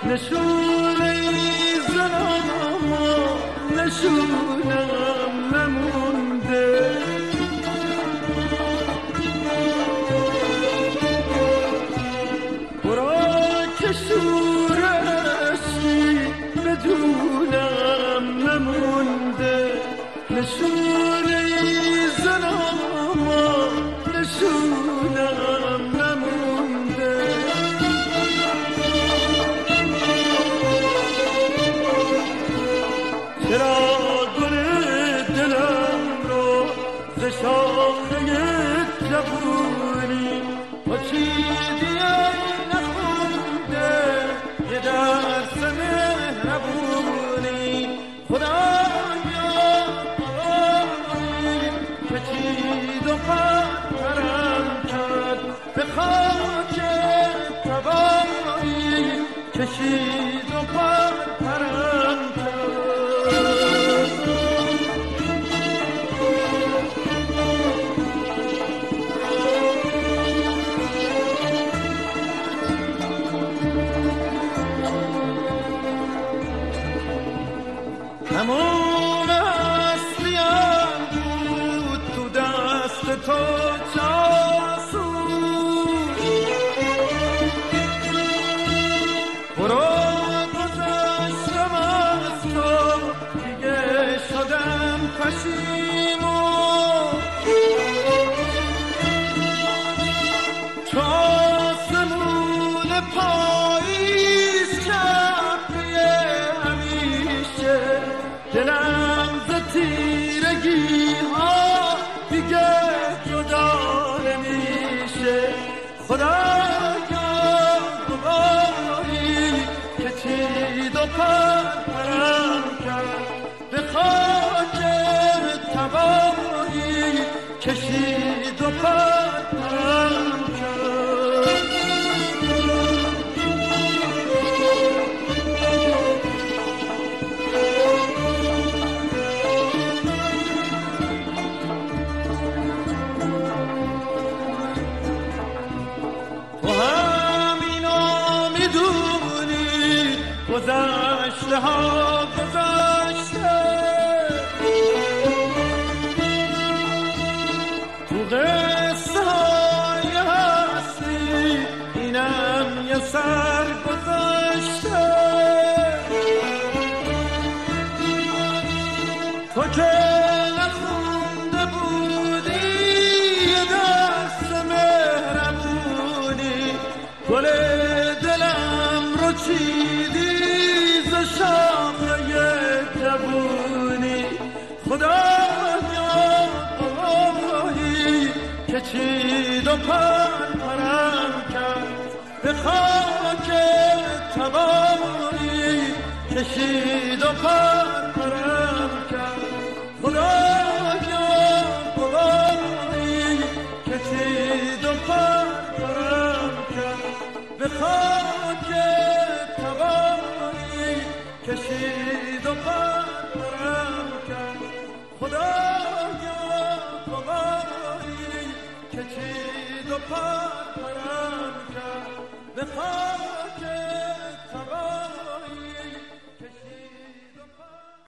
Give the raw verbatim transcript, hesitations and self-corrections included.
نشونه زنم اما نشونم نمونده برا که شورشی بدونم نمونده نشونه زنم اما نشونم نمونده چرا گل دلم رو ز شاخه جوونی با چیدی نخونده یه درس مهربونی خدایا آقایی که چید و پرم کرد به خاک تبایی کشید و پرم همون هستیم بود تو دست تو جاسو برو گذشتم از تو دیگه شدم پشیمون تو آسمون پاییز کفیه همیشه دلم ز تیرگی ها دیگه جدا نمیشه خدایا گواهی که چید و پرم کرد به خاک تباهی کشید و پرم کرد گذشته ها گذشته تو قصه های هستی اینم یه سر گذشته تو که نخونده بودی یه دست مهربونی گل دلم رو چیدی شاخه جوونی خدایا آقایی که چید و پرم کرد به خاک تباهی کشید و پرم کرد خدایا آقایی که چید و پرم کرد به خاک تباهی کشید و پرم کرد خدایا آقایی که چید و پرم کرد به خاک